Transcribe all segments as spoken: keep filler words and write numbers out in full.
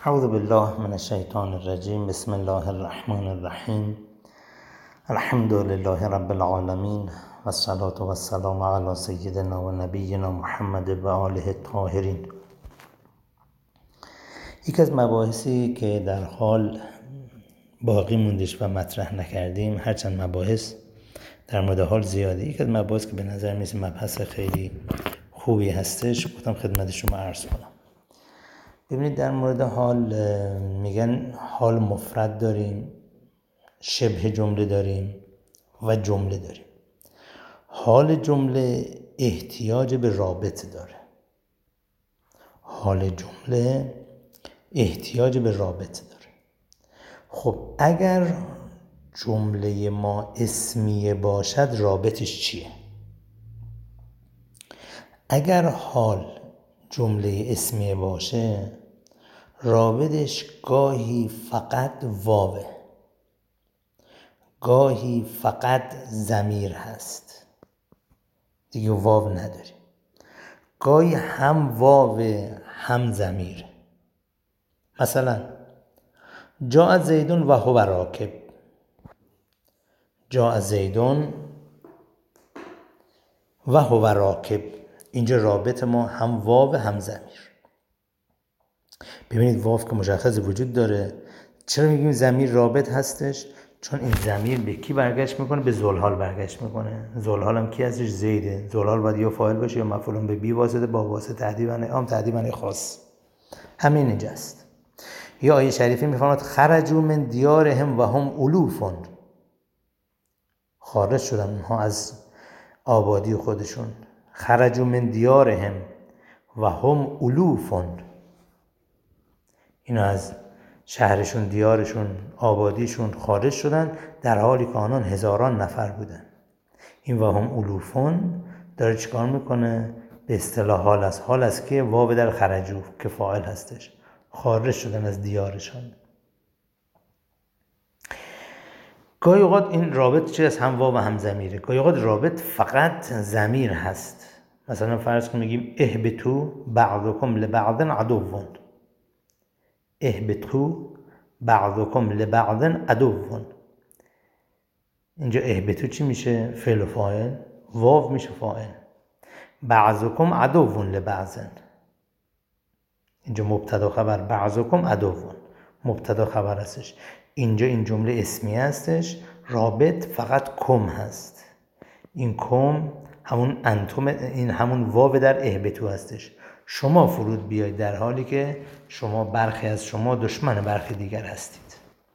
اعوذ بالله من الشیطان الرجیم. بسم الله الرحمن الرحیم. الحمد لله رب العالمین و الصلاة و السلام علی سیدنا و نبینا محمد و آله الطاهرین. یک از مباحثی که در حال باقی موندش و مطرح نکردیم، هرچند مباحث در مورد حال زیاده، یک از مباحث که به نظر میاد مبحث خیلی خوبی هستش، گفتم خدمت شما عرض کنم. ببینید، در مورد حال میگن حال مفرد داریم، شبه جمله داریم و جمله داریم. حال جمله احتیاج به رابطه داره. حال جمله احتیاج به رابطه داره. خب اگر جمله ما اسمیه باشد، رابطش چیه؟ اگر حال جمله اسمیه باشه، رابطش گاهی فقط واوه، گاهی فقط ضمیر هست، دیگه واو نداریم. گاهی هم واوه هم ضمیر. مثلا جاء زیدون و هو راکب. جاء زیدون و هو راکب، اینجا رابط ما هم واو هم ضمیر. ببینید، واو که مشخص وجود داره. چرا میگیم ضمیر رابط هستش؟ چون این ضمیر به کی برگشت میکنه؟ به ذوالحال برگشت میکنه. ذوالحال هم کی هستش؟ زیده. ذوالحال باید یا فاعل باشه یا مفعول به بی واسطه، با واسطه تعدیب عام، تعدیب خاص. همین اینجاست. یا آیه شریفه میفرماد خرجوا من دیارهم و هم الوف. خارج شدن اونها از آبادی خودشون. خرجوا من دیارهم و هم الوف. اینا از شهرشون، دیارشون، آبادیشون خارج شدن، در حالی که آنان هزاران نفر بودن. این و هم الوفون داره چیکار میکنه؟ به اصطلاح حال است. حال است که واو در خرجو که فاعل هستش، خارج شدن از دیارشان. گاهی اوقات این رابط چه از هم واو و هم ضمیره. گاهی اوقات رابط فقط ضمیر هست. مثلا فرض کنیم میگیم اهبطوا بعضکم لبعض عدو. اهبطوا بعضکم لبعض عدو. اینجا اهبطوا چی میشه؟ فعل و فاعل. واو میشه فاعل. بعضکم عدو لبعض، اینجا مبتدا خبر. بعضکم عدو مبتدا خبر هستش. اینجا این جمله اسمیه هستش، رابط فقط کم هست. این کم همون انتم، این همون واو در اهبطوا هستش. شما فرود بیاید، در حالی که شما، برخی از شما دشمن برخی دیگر هستید.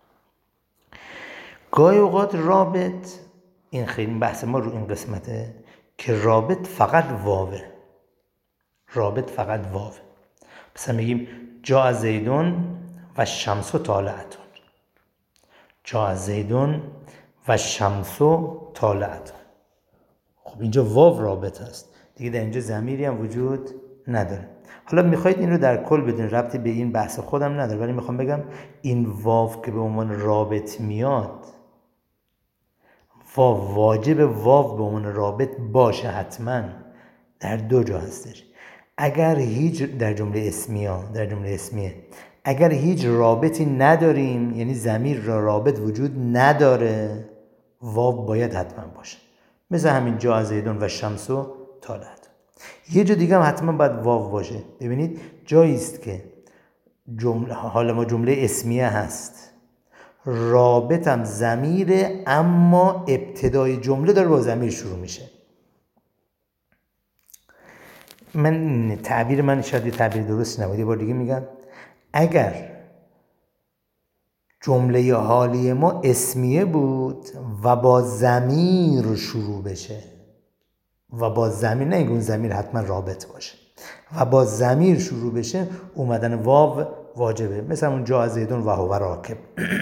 گاهی اوقات رابط، این خیلی بحث ما رو این قسمته که رابط فقط واوه. رابط فقط واوه. مثلا میگیم جاء زیدون و شمس طالعتون. جاء زیدون و شمس طالعتون. خب اینجا واو رابط هست دیگه، در اینجا ضمیری هم وجود نداره. حالا میخواید این رو در کل بدون ربطی به این بحث خودم نداره، ولی میخوام بگم این واو که به عنوان رابط میاد، واو واجب واو به عنوان رابط باشه حتما. در دو جا هستش. اگر هیچ، در جمله اسمیه، در جمله اسمیه اگر هیچ رابطی نداریم، یعنی ضمیر را رابط وجود نداره، واو باید حتما باشه. مثل همین جاء زیدون و شمس طالعت. یه جا دیگه هم حتما باید واو باشه. ببینید، جایی است که جمله، حالا ما جمله اسمیه هست، رابط هم ضمیره، اما ابتدای جمله داره با ضمیر شروع میشه. من تعبیر من شاید تعبیر درستی نبود، یه بار دیگه میگم. اگر جمله حالی ما اسمیه بود و با ضمیر شروع بشه، و با ضمیر، نه اینکه اون ضمیر حتما رابط باشه، و با ضمیر شروع بشه، اومدن واو واجبه. مثلا اون جاء زیدون و هو راکب.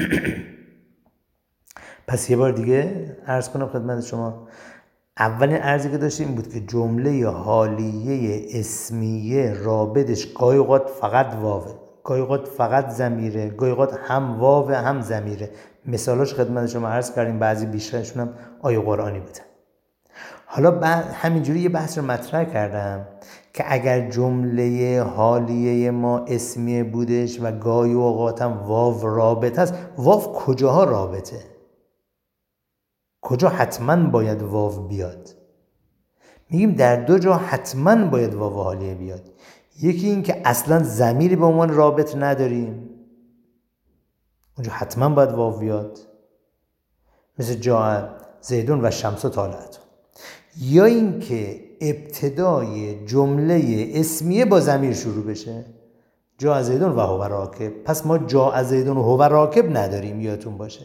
پس یه بار دیگه عرض کنم خدمت شما. اولین عرضی که داشتیم این بود که جمله حالیه اسمیه رابطش گاهی اوقات فقط واوه، گاهی اوقات فقط ضمیره، گاهی اوقات هم واو هم ضمیره. مثالاش خدمت شما عرض کردیم، بعضی بیشترشون هم آیه قرآنی بودن. حالا همینجوری یه بحث رو مطرح کردم که اگر جمله حالیه ما اسمیه بودش و گاهی اوقات هم واو رابط هست، واو کجاها رابطه؟ کجا حتما باید واو بیاد؟ میگیم در دو جا حتما باید واو حالیه بیاد. یکی این که اصلا ضمیری به عنوان رابط نداریم، اونجا حتما باید واو بیاد، مثل جا زیدون و شمس و طالعتون. یا این که ابتدای جمله اسمیه با ضمیر شروع بشه، جا زیدون و هو راکب. پس ما جا زیدون و هو راکب نداریم، یادتون باشه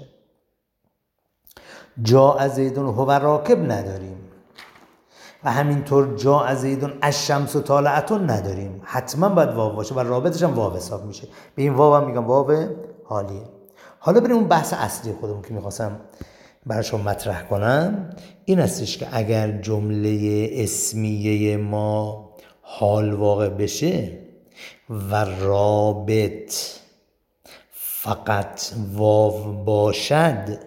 جا زیدون و هو راکب نداریم و همینطور جا زیدون الشمس و طالعتون نداریم. حتما باید واو باشه و رابطش هم واو حساب میشه. به این واو هم میگم واو حالیه. حالا بریم اون بحث اصلی خودمون که میخواستم براشون مطرح کنم. این هستش که اگر جمله اسمیه ما حال واقع بشه و رابط فقط واو باشد،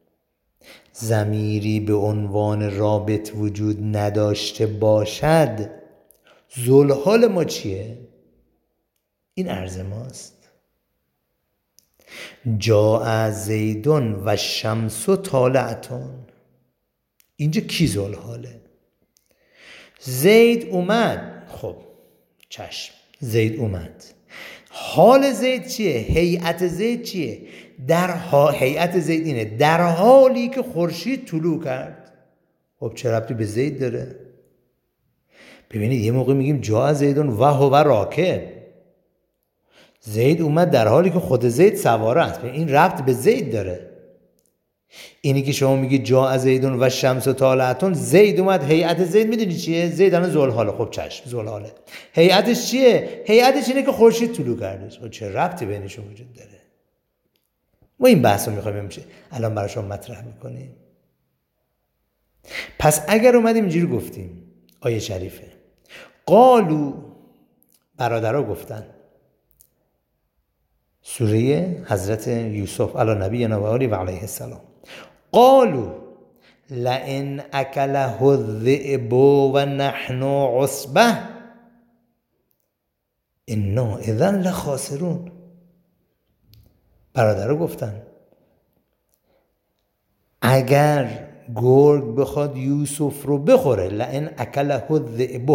ضمیری به عنوان رابط وجود نداشته باشد، ذوالحال ما چیه؟ این عرض ماست. جاء زیدون و شمس و طالعتون. اینجا کی ذوالحاله؟ زید اومد. خب چشم، زید اومد. حال زید چیه؟ هیئت زید چیه؟ در ها... هیئت زید اینه در حالی که خورشید طلوع کرد. خب چه ربطی به زید داره؟ ببینید یه موقع میگیم جاء زیدون و هو راکب، زید اومد در حالی که خود زید سواره است، این ربط به زید داره. اینی که شما میگید جاء زیدون و شمس و طالعتون، زید اومد، هیئت زید میدونی چیه؟ زید الان ذوالحاله. خب چشم، ذوالحاله. هیئتش چیه؟ هیئتش اینه که خورشید طلوع کرده. خب چه ربطی بینشون وجود داره؟ ما این بحث رو میخوایم میشه الان براشون مطرح میکنیم. پس اگر اومدیم اینجوری گفتیم، آیه شریفه قالو، برادرها گفتن، سوره حضرت یوسف علی نبینا و آله و علیه السلام، قالو لئن اکله الذئب و نحن عصبه انا اذا لخاسرون. برادرها گفتن اگر گرگ بخواد یوسف رو بخوره، لئن اکله الذئب،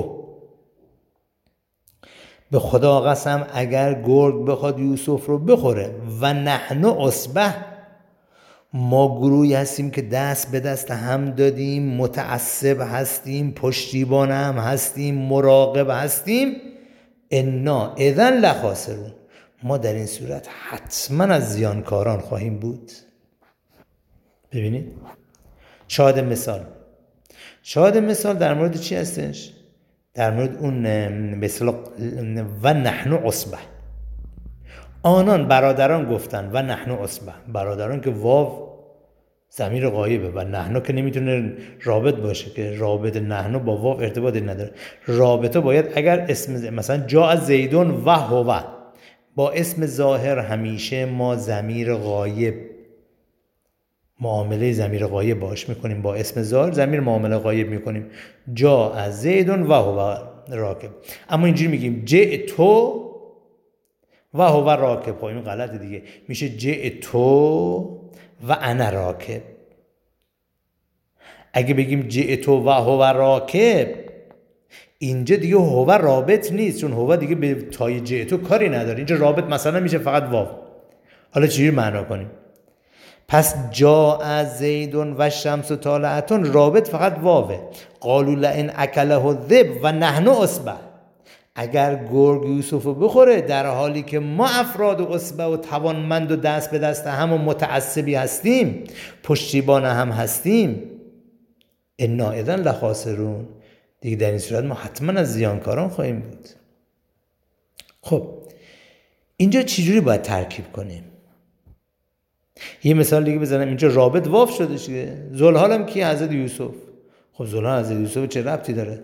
به خدا قسم اگر گرگ بخواد یوسف رو بخوره، و نحن عصبه، ما گروهی هستیم که دست به دست هم دادیم، متعصب هستیم، پشتیبان هم هستیم، مراقب هستیم، انا اذن لخاسرون، ما در این صورت حتما از زیانکاران خواهیم بود. ببینید شاهد مثال، شاهد مثال در مورد چی هستش؟ در مورد اون مثلا و نحن عصبه، آنان برادران گفتن و نحن عصبه، برادران که واو ضمیر غایبه و نحن که نمیتونه رابط باشه، که رابط نحن با واو ارتباطی نداره. رابطه باید اگر اسم مثلا جاء زیدون و هو، با اسم ظاهر همیشه ما ضمیر غایب معامله ضمیر غایب باش میکنیم، با اسم ظاهر ضمیر معامله غایب میکنیم. جاء زیدون و هو راکب. اما اینجوری میگیم جئتو و هو راکب، خب این غلطه دیگه، میشه جئتو و انا راکب. اگه بگیم جئتو و هو راکب، اینجا دیگه هو رابط نیست، چون هو دیگه به تای جئتو کاری نداره. اینجا رابط مثلا میشه فقط واو. حالا چجوری معنا کنیم؟ پس جاء زیدون و شمس و طالعتون رابط فقط واوه. قالوا لئن اکله الذئب و نحن عصبه، اگر گرگ یوسف رو بخوره در حالی که ما افراد و عصبه و توانمند و دست به دست هم و متعصبی هستیم، پشتیبان هم هستیم، انا اذن لخاسرون، دیگه در این صورت ما حتما از زیانکاران خواهیم بود. خب اینجا چجوری باید ترکیب کنیم؟ یه مثال دیگه بزنم. اینجا رابط واو شده شده، ذوالحال هم کی؟ حضرت یوسف. خب ذوالحال حضرت یوسف چه ربطی داره؟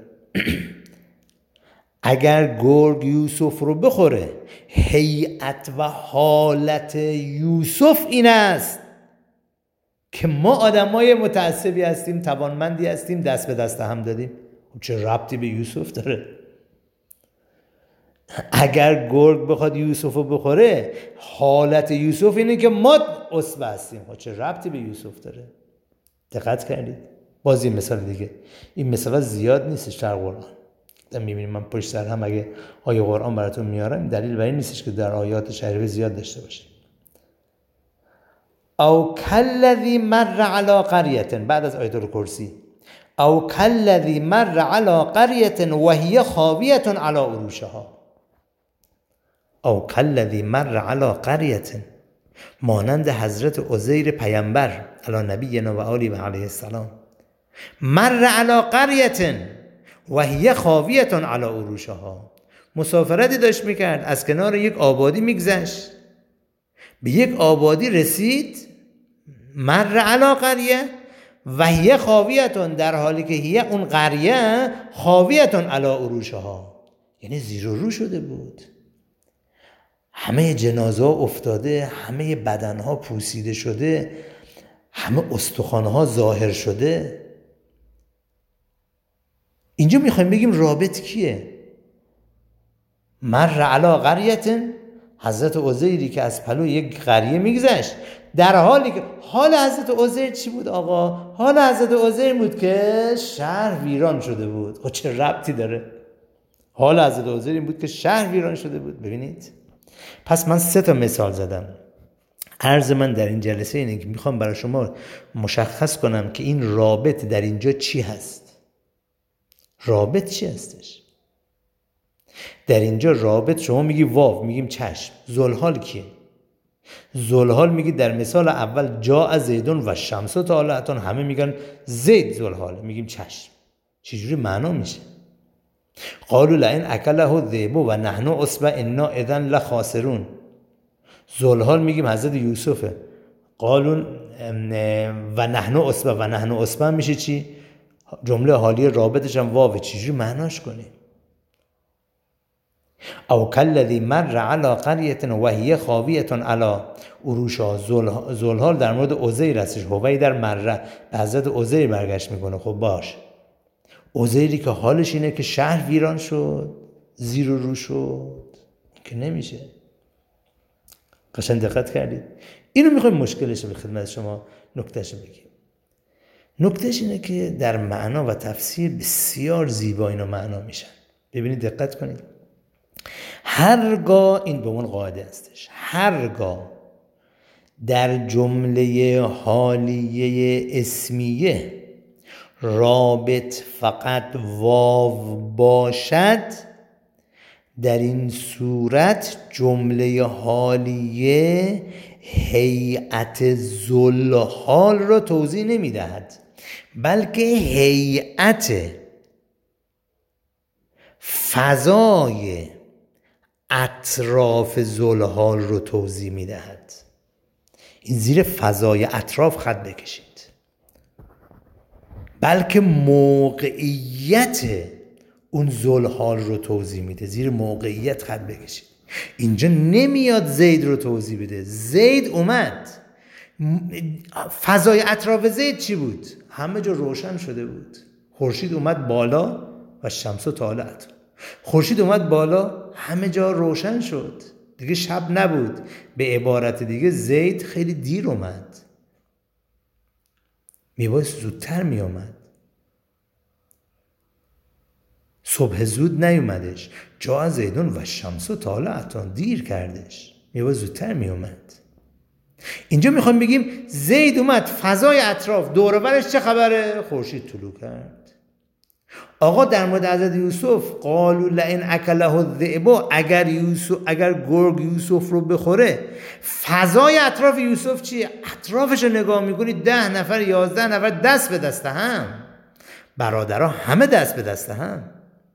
اگر گرگ یوسف رو بخوره، هیئت و حالت یوسف این است که ما آدمای متعصبی هستیم، توانمندی هستیم، دست به دست هم دادیم. خب چه ربطی به یوسف داره؟ اگر گرگ بخواد یوسف رو بخوره، حالت یوسف اینه که ما عصبه هستیم. چه ربطی به یوسف داره؟ دقت کردید؟ باز این مثال دیگه. این مثال زیاد نیستش در قرآن. میبینیم من پشت سر هم اگه آیه قرآن براتون میارم، دلیل بر این نیستش که در آیات شریفه زیاد داشته باشیم. او کالذی مر علی قریة، بعد از آیت الکرسی، او کالذی مر علی قریة وهی خاویة علی عروشها. او کالذی مر علی قریة، مانند حضرت عزیر پیامبر علی نبینا و آله و علیه السلام، مر علی قریة وهی خاویة علی عروشها، مسافرتی داشت میکرد، از کنار یک آبادی میگذشت، به یک آبادی رسید، مر علی قریه و هی خاویه، در حالی که هی اون قریه خاویه علی عروشها، یعنی زیر و رو شده بود، همه جنازه افتاده، همه بدنها پوسیده شده، همه استخوانها ظاهر شده. اینجا میخوایم بگیم رابط کیه؟ مر علی قریه، حضرت عزیری که از پلو یک قریه میگذشت، در حالی که حال حضرت عزیر چی بود آقا؟ حال حضرت عزیر بود که شهر ویران شده بود. خب چه ربطی داره؟ حال حضرت عزیر این بود که شهر ویران شده بود. ببینید، پس من سه تا مثال زدم. عرض من در این جلسه اینه که میخوام برای شما مشخص کنم که این رابط در اینجا چی هست. رابط چی هستش؟ در اینجا رابط، شما میگی واو، میگیم چشم. ذوالحال کیه؟ ذوالحال میگی در مثال اول جاء زیدون و شمس طالعتون، همه میگن زید ذوالحال، میگیم چشم. چجوری معنا میشه؟ قالوا لئن اکله الذئب و نحن عصبه انا اذا لخاسرون. ذوالحال میگیم حضرت یوسفه. قالوا و نحن عصبه، و نحن عصبه میشه چی؟ جمله حالی رابطش هم واو. چجوری معناش کنیم؟ او کالذی مر علی قریة و هی خاویة علی عروشها. ذوالحال در مورد عزیر هستش. هوی در مره به حضرت عزیر برگشت میکنه. خب باش، عزیری که حالش اینه که شهر ویران شد، زیر و رو شد، که نمیشه. قشنگ دقت کردید؟ اینو میخوایم مشکلش به خدمت شما نکتهش بگیم. نکتهش اینه که در معنا و تفسیر بسیار زیبا اینو معنا میشن. ببینید، دقت کنید. هرگاه، این به اون قاعده هستش، هرگاه در جمله حالیه اسمیه رابط فقط واو باشد، در این صورت جمله حالیه هیئت ذوالحال را توضیح نمی دهد، بلکه هیئت فضای اطراف ذوالحال رو توضیح می دهد. این زیر فضای اطراف خط بکشید. بلکه موقعیت اون ذوالحال رو توضیح میده. زیر موقعیت خط بکشید. اینجا نمیاد زید رو توضیح بده. زید اومد، فضای اطراف زید چی بود؟ همه جا روشن شده بود. خورشید اومد بالا و شمس طالعت. خورشید اومد بالا، همه جا روشن شد، دیگه شب نبود. به عبارت دیگه زید خیلی دیر اومد، میبایست زودتر میومد. صبح زود نیومدش. جا زیدون و شمس طالعتون، دیر کردش، میبایست زودتر میومد. اینجا میخوایم بگیم زید اومد، فضای اطراف دور و برش چه خبره؟ خورشید طلوع کرد. آقا در مورد حضرت یوسف، قالوا لئن اکله الذئب، اگر یوسف اگر گرگ یوسف رو بخوره، فضای اطراف یوسف چیه؟ اطرافش رو نگاه میکنید، ده نفر یازده نفر دست به دست هم، برادرها همه دست به دست هم.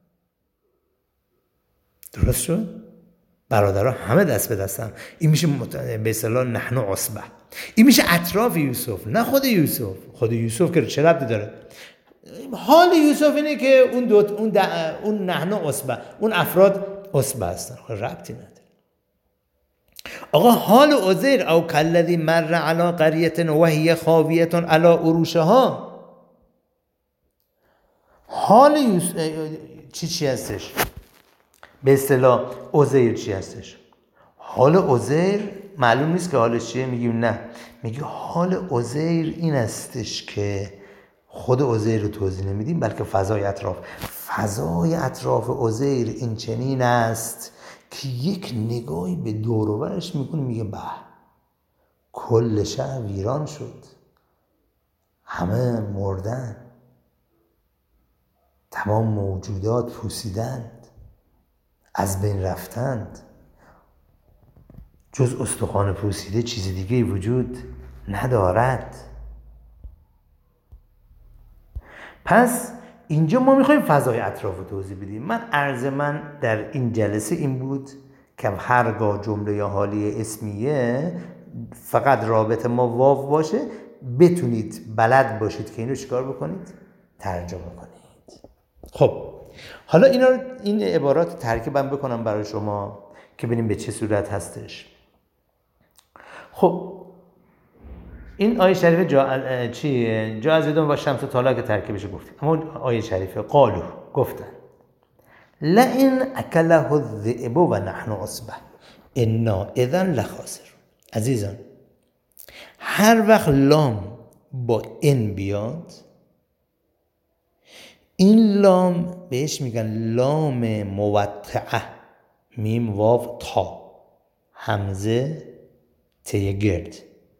درست شد؟ برادرها همه دست به دست هم. این میشه به اصطلاح نحن عصبه. این میشه اطراف یوسف، نه خود یوسف. خود یوسف که چه ربطی داره؟ حال یوسف اینه که اون دو اون اون نحن عصبه، اون افراد عصبه هستن، ربطی نداره. آقا حال عزیر، او کالذی مر علی قریة و هی خاویة علی عروشها، حال یوسف چی چی هستش؟ به اصطلاح عزیر چی هستش؟ حال عزیر معلوم نیست که حالش چیه. میگیم نه، میگه حال عزیر این هستش که خود عزیر رو توضیح نمیدیم، بلکه فضای اطراف. فضای اطراف عزیر این چنین است که یک نگاهی به دور و برش میکنه، میگه به کل شهر ویران شد، همه مردن، تمام موجودات پوسیدند، از بین رفتند، جز استخوان پوسیده چیز دیگه وجود ندارد. پس اینجا ما میخوایم فضای اطراف رو توضیح بدیم. من عرض من در این جلسه این بود که هرگاه جمله یا حالی اسمیه فقط رابط ما واو باشه، بتونید بلد باشید که اینو چیکار بکنید؟ ترجمه کنید. خب حالا اینا رو، این عبارات ترکیبم بکنم برای شما که ببینیم به چه صورت هستش. خب این آیه شریفه جا چی جا از بدون با شمس و طالع که ترکیبش گفتیم، اما آیه شریفه قالو گفتن لئن اکله الذئب و نحن عصبه انا اذا لخاسر. عزیزان هر وقت لام با ان بیاد، این لام بهش میگن لام موطعه، میم واو تا همزه ته گرد.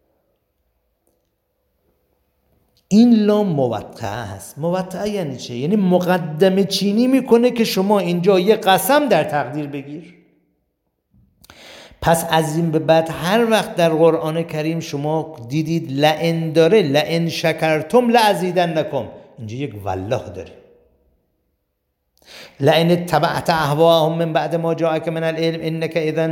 این لام موطعه هست. موطعه یعنی چه؟ یعنی مقدمه چینی میکنه که شما اینجا یه قسم در تقدیر بگیر. پس از این به بعد هر وقت در قرآن کریم شما دیدید لئن داره، لئن شکرتم لازیدنکم، اینجا یک والله داره. لئن اتبعت اهواهم من بعد ما جاءک من العلم انک اذا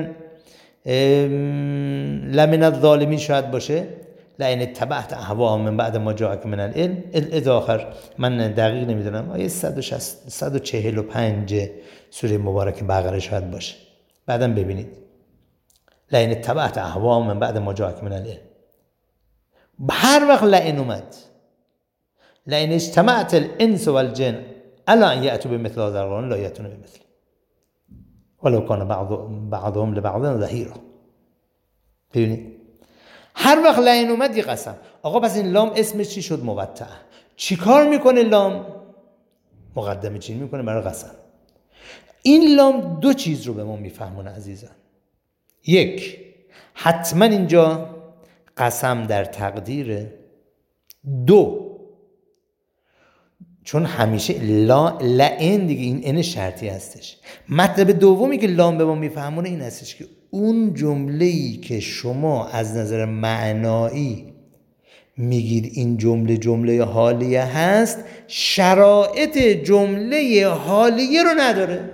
لمن الظالمین شاید باشه. لئن اتبعت اهواهم من بعد ما جاءک من العلم الی آخر. من دقیق نمیدونم، آیه صد و چهل و پنج سوره مبارک بقره شاید باشه، بعدم ببینید. لئن اتبعت اهواهم من بعد ما جاءک من العلم. هر وقت لئن اومد، لئن اجتمعت الانس والجن الا ان یأتوا بمثل هذا القرآن لا یأتون بمثله ولو کان بعض بعضهم لبعض ظهیرا. ببینید هر وقت لئن اومد یه قسم. آقا پس این لام اسمش چی شد؟ موطعه. چی کار میکنه لام؟ مقدمه چین میکنه برای قسم. این لام دو چیز رو به ما میفهمونه عزیزان. یک، حتما اینجا قسم در تقدیره. دو، چون همیشه لا لئن دیگه این ان شرطی هستش. مطلب دومی که لام به ما میفهمونه این هستش که اون جمله‌ای که شما از نظر معنایی میگید این جمله جمله حالیه هست، شرایط جمله حالیه رو نداره.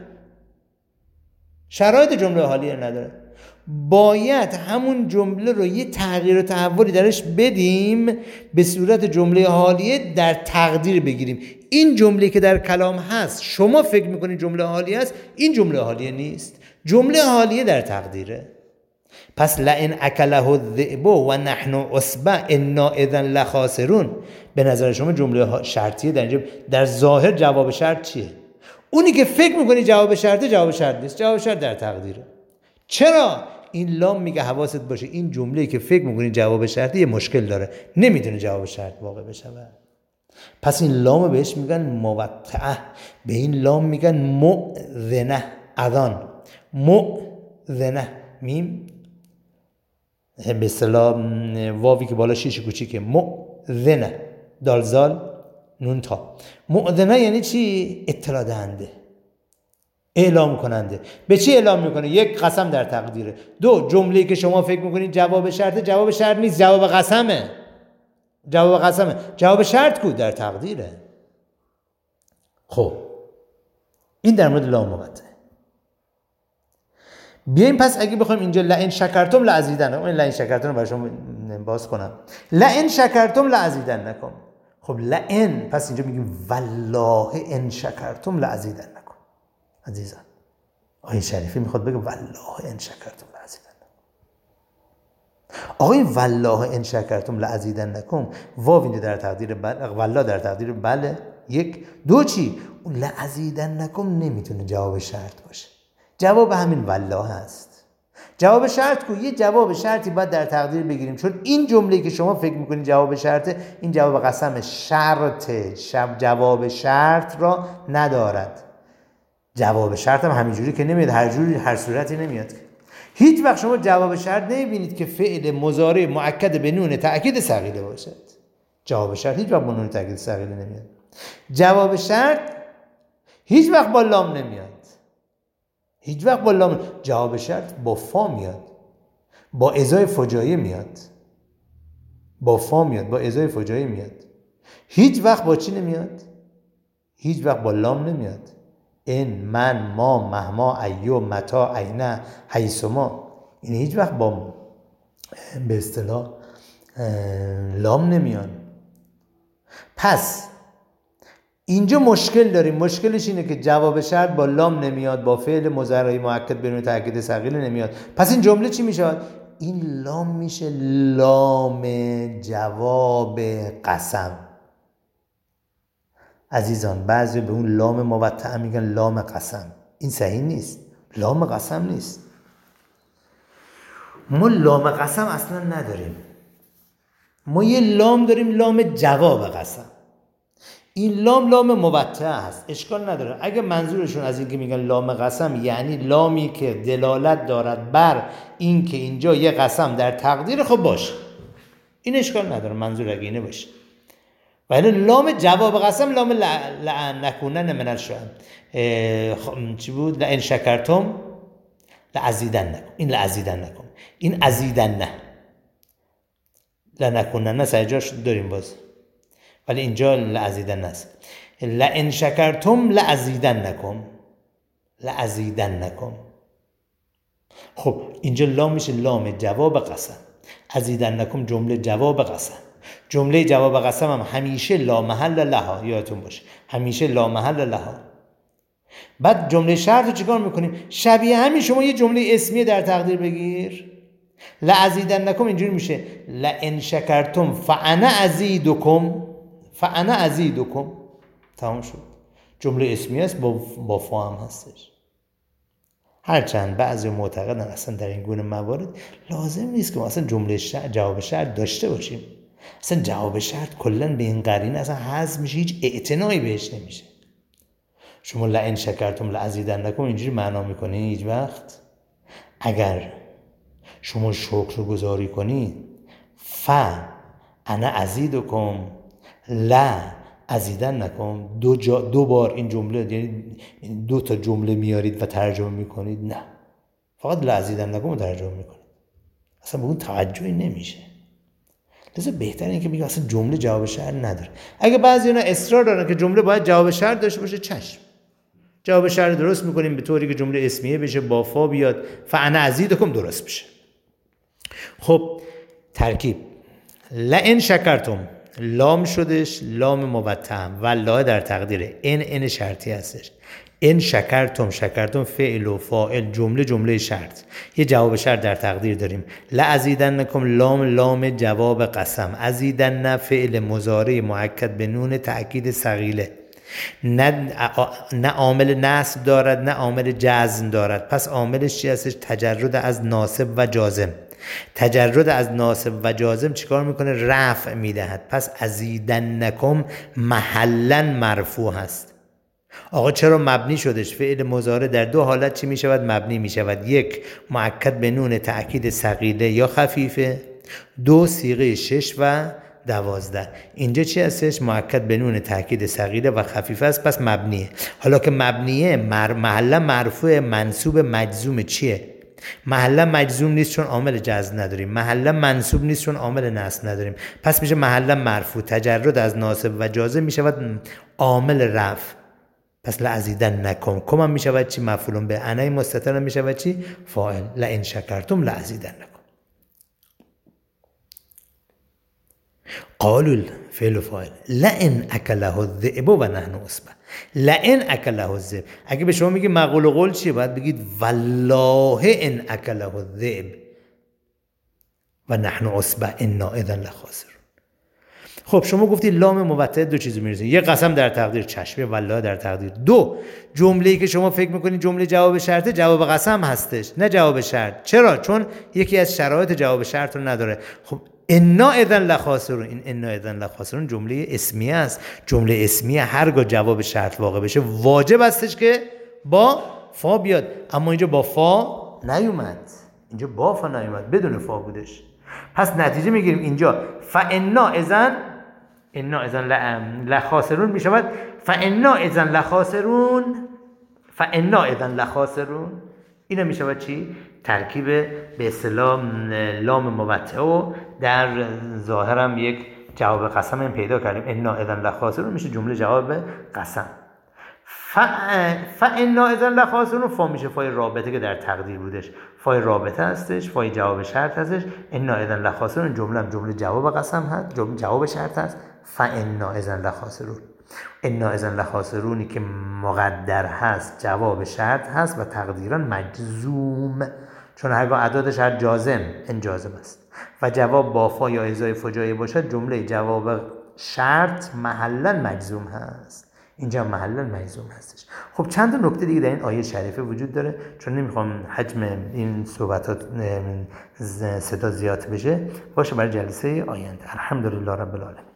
شرایط جمله حالیه رو نداره. باید همون جمله رو یه تغییر و تحولی درش بدیم به صورت جمله حالیه در تقدیر بگیریم. این جمله که در کلام هست شما فکر میکنید جمله حالیه است، این جمله حالیه نیست، جمله حالیه در تقدیره. پس لئن اکله الذئب و نحن عصبه انا اذا لخاسرون، به نظر شما جمله شرطیه در اینجا. در ظاهر جواب شرط چیه؟ اونی که فکر میکنی جواب شرطه، جواب شرط نیست، جواب شرط در تقدیره. چرا؟ این لام میگه حواست باشه این جمله‌ای که فکر میکنی جواب شرطی یه مشکل داره، نمیدونه جواب شرط واقع بشه. پس این لام بهش میگن موطعه، به این لام میگن مؤذنه، اذان. مؤذنه، میم به اصطلاح واوی که بالا شیش کوچیکه، مؤذنه، دالزال نون تا. مؤذنه یعنی چی؟ اطلاع دهنده، اعلام کننده. به چی اعلام میکنه؟ یک، قسم در تقدیره. دو، جمله‌ای که شما فکر میکنید جواب شرطه، جواب شرط نیست، جواب قسمه. جواب قسمه. جواب شرط کو؟ در تقدیره. خب این در مورد لام موطعه. بیایم پس اگه بخوایم اینجا لئن شکرتم لازیدنکم، این لئن شکرتم رو برای شما باز کنم. لئن شکرتم لازیدنکم. خب لئن، پس اینجا میگیم والله ان شکرتم لازیدنکم. عزیزان آیه شریفه میخواد بگه والله ان شکرتم لازیدنکم. آقا این والله ان شکرتم لازیدنکم، واو اینجا در تقدیر بله، والله در تقدیر بله. یک. دو، چی؟ اون لازیدنکم نمیتونه جواب شرط باشه. جواب همین والله هست. جواب شرط کو؟ یه جواب شرطی باید در تقدیر بگیریم، چون این جمله‌ای که شما فکر میکنید جواب شرطه، این جواب قسم شرطه، شب جواب شرط را ندارد. جواب شرط هم همینجوری که نمیاد، هر جوری هر صورتی نمیاد. هیچ وقت شما جواب شرط نمیبینید که فعل مضارع مؤکد به نون تأکید ثقیله باشد. جواب شرط هیچ وقت با نون تأکید ثقیله نمیاد. جواب شرط هیچ وقت با لام نمیاد. هیچ وقت با لام. جواب شرط با فا میاد، با ازای فجایه میاد، با فا میاد، با ازای فجایه میاد. هیچ وقت با چی نمیاد؟ هیچ وقت با لام نمیاد. این، من، ما، مهما، ایو، متا، اینا، حیثما، این هیچ وقت با به اصطلاح لام نمیان. پس اینجا مشکل داریم. مشکلش اینه که جواب شرط با لام نمیاد، با فعل مضارع مؤکد بدون تأکید ثقیله نمیاد. پس این جمله چی میشه؟ این لام میشه لام جواب قسم. عزیزان بعضی به اون لام موطئه میگن لام قسم. این صحیح نیست، لام قسم نیست. ما لام قسم اصلا نداریم. ما یه لام داریم، لام جواب قسم. این لام لام موطئه هست، اشکال نداره. اگه منظورشون از این که میگن لام قسم یعنی لامی که دلالت دارد بر این که اینجا یه قسم در تقدیر، خب باشه، این اشکال نداره منظور اگه اینه باشه. ولی لام جواب قسم لام لعن نکونن من الشام چی بود؟ لئن شکرتم لازیدنکم. این لازیدنکم، این ازیدنه، لنکونن سجاش داریم باز، ولی اینجا لازیدنه است. لئن شکرتم لازیدنکم، لازیدنکم. خب اینجا لام میشه لام جواب قسم. ازیدنکم جمله جواب قسم. جمله جواب قسم هم همیشه لا محل لها، یادتون باشه همیشه لا محل لها. بعد جمله شرط رو چیکار میکنیم؟ شبیه همین شما یه جمله اسمیه در تقدیر بگیر. لازیدنکم اینجوری میشه لئن شکرتم فانا ازیدکم، فانا ازیدکم. تمام شد. جمله اسمیه است، با با فا هم هستش. هرچند بعضی معتقدن اصلا در این گونه موارد لازم نیست که ما اصلا جمله شرط جواب شرط داشته باشیم. اصلا جواب شرط کلن به این قرینه اصلا حذف میشه، هیچ اعتنایی بهش نمیشه. شما لئن شکرتم لازیدنکم اینجوری معنا میکنی هیچ وقت. اگر شما شکر گزاری کنی ف انا ازیدکم لا ازیدنکم، دو جا دو بار این جمله، یعنی دو تا جمله میارید و ترجمه میکنید، نه فقط لا ازیدنکم رو ترجمه میکنید، اصلا به اون توجهی نمیشه. لذا بهتره این که میگه اصلا جمله جواب شرط نداره. اگه بعضی اینا اصرار دارن که جمله باید جواب شرط داشته باشه، چشم، جواب شرط درست میکنیم به طوری که جمله اسمیه بشه، با فا بیاد، فانا ازیدکم درست بشه. خب ترکیب لئن شکرتم لام شدش لام موطئه، والله در تقدیره، ان ان شرطی هستش. ان شکرتم، شکرتم فعل و فاعل، جمله جمله شرط، یه جواب شرط در تقدیر داریم. لازیدنکم لام لام جواب قسم، ازیدن فعل مضارع مؤکد به نون تأکید ثقیله، نه نه عامل نصب دارد نه عامل جزم دارد. پس عاملش چی هستش؟ تجرد از ناصب و جازم. تجرد از ناصب و جازم چیکار میکنه؟ رفع میدهد. پس ازیدنکم محلا مرفوع هست. آقا چرا مبنی شدش؟ فعل مضارع در دو حالت چی میشود؟ مبنی میشود. یک، مؤکد به نون تأکید ثقیله یا خفیفه. دو، صیغه شش و دوازده. اینجا چی هستش؟ مؤکد به نون تأکید ثقیله و خفیفه است، پس مبنیه. حالا که مبنیه، مر... محلا مرفوع، منصوب، مجزوم چیه؟ محلا مجزوم نیست چون عامل جزم نداریم، محلا منصوب نیست چون عامل نصب نداریم، پس میشه محلا مرفوع. تجرد از ناصب و جازم میشود عامل رفع. پس لازیدنکم کم هم میشود چی؟ مفعول به. انای مستتر هم میشود چی؟ فاعل. لئن شکرتم لازیدنکم. قالوا فعل فاعل لئن اکله الذئب و نحن عصبه. لئن اکله الذئب، اگه به شما میگه مقول و قول چیه؟ باید بگید والله ان اکله الذئب و نحن عصبه انا اذا لخاسرون. خب شما گفتی لام موطئه دو چیزو میرسه، یه قسم در تقدیر، چشم والله در تقدیر. دو، جمله‌ای که شما فکر میکنید جمله جواب شرطه جواب قسم هستش نه جواب شرط. چرا؟ چون یکی از شرایط جواب شرط رو نداره. خب انا اذن لخاسرون، این انا اذن لخاسرون جمله اسمیه است. جمله اسمیه هرگاه جواب شرط واقع بشه واجب هستش که با فا بیاد، اما اینجا با فا نیومد، اینجا با فا نیومد، بدون فا بودش. پس نتیجه میگیریم اینجا فانا اذن انا اذن لخاسرون میشود فانا اذن لخاسرون فانا اذن لخاسرون. اینا میشود چی؟ ترکیب به اصطلاح لام موطئه و در ظاهرم یک جواب قسم این پیدا کردیم. انا اذن لخاسرون میشه جمله جواب قسم. فانا اذن لخاسرون فا میشه فای رابطه که در تقدیر بودش، فای رابطه هستش، فای جواب شرط هستش. انا اذن لخاسرون جمله هم جمله جواب قسم هست، جمله جواب شرط هست. فانا اذن لخاسرون، انا اذن لخاسرونی که مقدر هست جواب شرط هست و تقدیرا مجزوم، چون هرگاه اعداد شرط جازم ان جازم است و جواب با فا یا ازای فجایه باشد جمله جواب شرط محلا مجزوم هست. اینجا محلا مجزوم هستش. خب چند تا نکته دیگه در این آیه شریفه وجود داره، چون نمیخوام حجم این صحبتات صدا زیاد بشه، باشه برای جلسه آینده. الحمدلله رب العالمین.